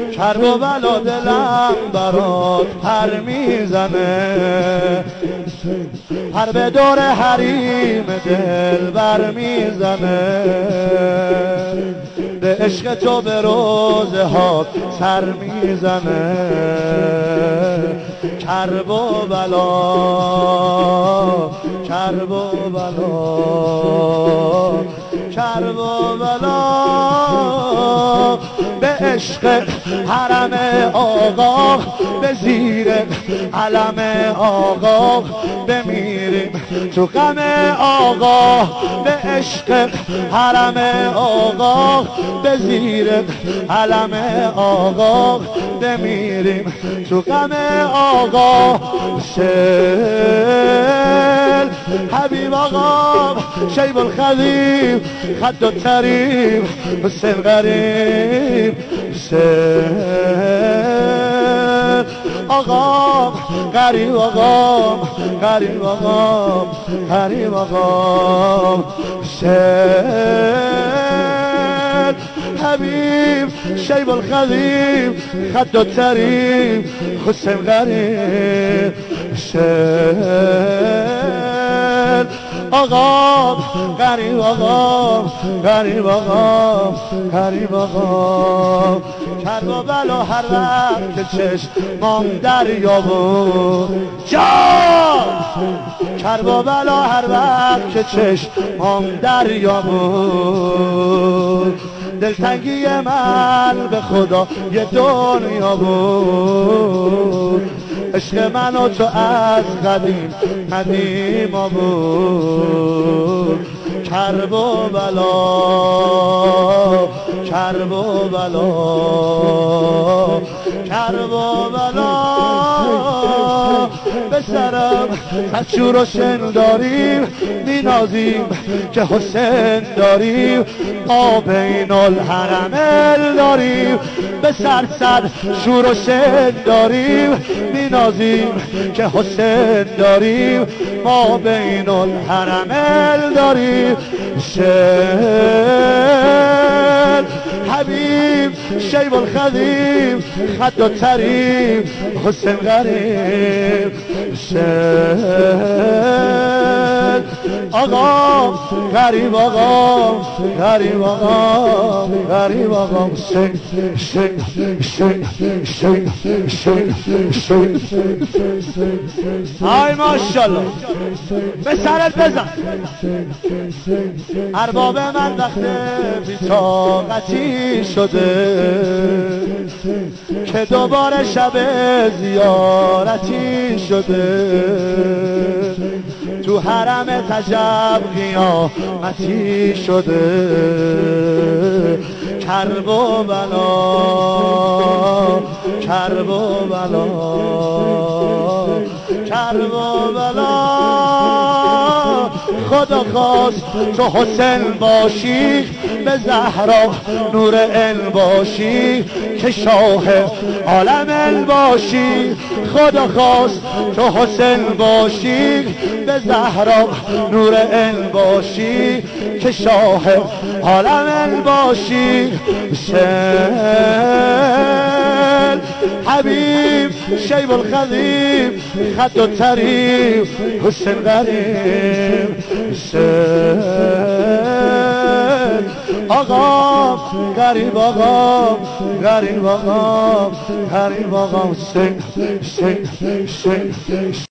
کرب و بلا دلم برات پر میزنه، پر به دور حریم دل بر میزنه، به عشق تو به روزه ها سر میزنه، کرب و بلا، کرب و بلا، کرب و بلا، به عشق حرم آقا، به زیر علم آقا بمیریم تو غم آقا، به عشق حرم آقا، به زیر علم آقا بمیریم تو غم آقا. شل حبیب آقا، شیب الخدیم، خد و تریم، حسین غریب، شل آقا غریب آقا، غریب آقا، غریب آقا، شل حبیب، شیب الخدیم، خد و تریم، حسین غریب، شل آقا غریب آقا، غریب آقا، غریب آقا، کرب و بلا هر وقت که چشمام دریا بود جان، کرب و بلا هر وقت که چشمام دریا بود، دلتنگی من به خدا یه دنیا بود، عشق من و تو از قدیم قدیما بود، کرب و بلا، کرب و بلا، کرب و بلا، به سرم خط شور و شن داریم، مینازیم که حسین داریم، ما بین الحرمین داریم، به سر شور و شن داریم، مینازیم که حسین داریم، ما بین الحرمین داریم، شل حبیب، شیب الخدیم، خد و تریم، حسین غریب، شل آقا غریب آقا، غریب آقا، غریب آقا، شل شل شل شل شل شل. آی ماشاءالله، به سرت بزن. ارباب من وقت بی‌طاقتی شده که دوباره شب زیارتی شده، تو حرم تجب قیامتی شده، کرب و بلا، کرب و بلا، کرب و بلا، خدا خواست تو حسین باشی، به زهرا نور علم باشی، که شاه عالم علم باشی، خدا خواست تو حسین باشی، به زهرا نور علم باشی، که شاه عالم علم باشی، شل حبیب، شیب الخدیم، خد و تریم، حسین غریب، شل آقا غریب آقا، غریب آقا، غریب آقا، حسین، حسین، حسین.